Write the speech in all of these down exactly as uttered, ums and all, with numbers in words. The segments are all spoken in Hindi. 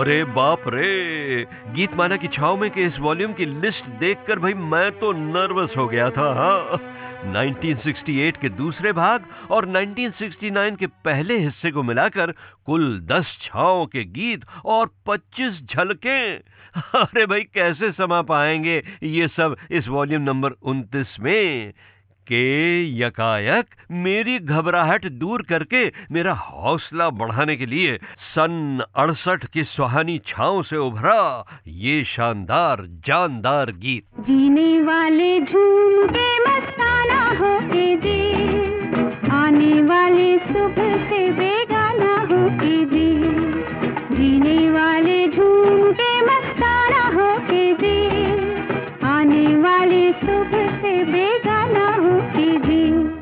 अरे बाप रे! गीतमाला की छाँव में के इस वॉल्यूम की लिस्ट देखकर भाई मैं तो नर्वस हो गया था। हाँ, उन्नीस सौ अड़सठ के दूसरे भाग और उन्नीस सौ उनहत्तर के पहले हिस्से को मिलाकर कुल दस छाँव के गीत और पच्चीस झलकें। अरे भाई कैसे समा पाएंगे ये सब इस वॉल्यूम नंबर उनतीस में? के यकायक मेरी घबराहट दूर करके मेरा हौसला बढ़ाने के लिए सन अड़सठ की सुहानी छाँव से उभरा ये शानदार जानदार गीत। जीने वाले झूम के मस्ताना होके जी, आने वाले सुबह से बेगाना होके जी। जीने वाले झूम के मस्ताना होके जी, आने वाले सुबह से बेगाना होके जी।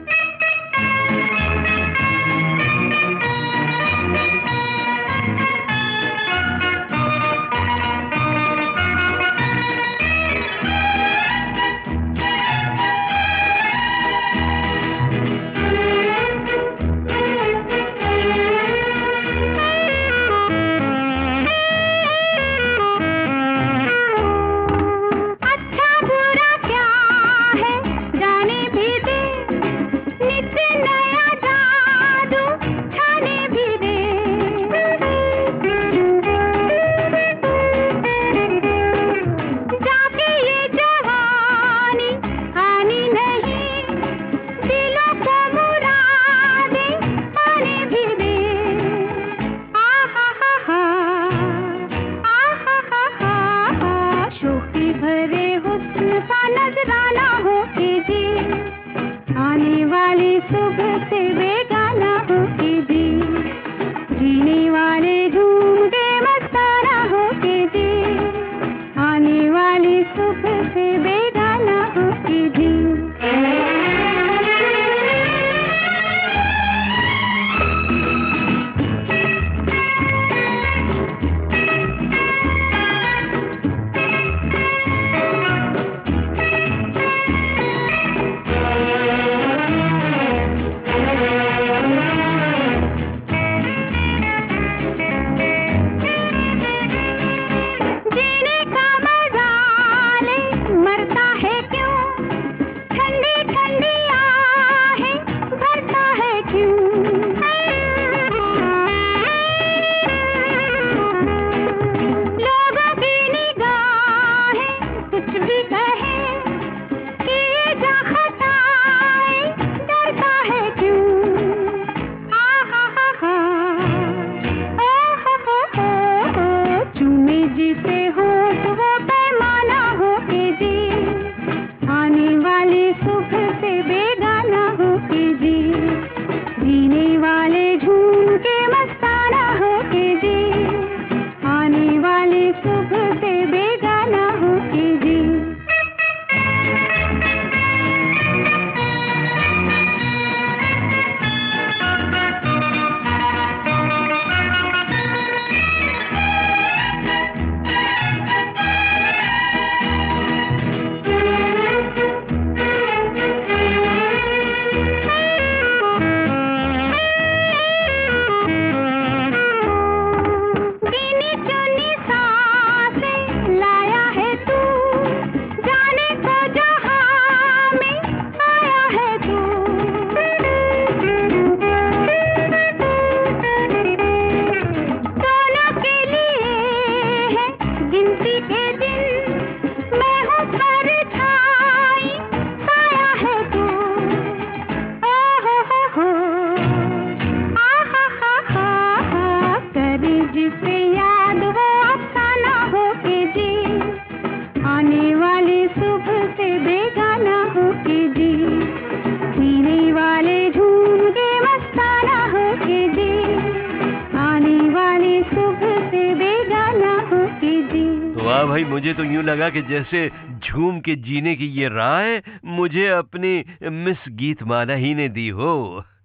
भाई मुझे तो यूं लगा कि जैसे झूम के जीने की ये राय मुझे अपनी मिस गीतमाला ही ने दी हो।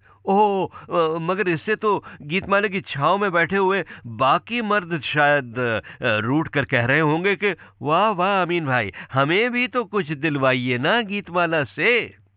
ओह, मगर इससे तो गीतमाला की छाव में बैठे हुए बाकी मर्द शायद रूठ कर कह रहे होंगे कि वाह वाह अमीन भाई, हमें भी तो कुछ दिलवाइए ना गीतमाला से।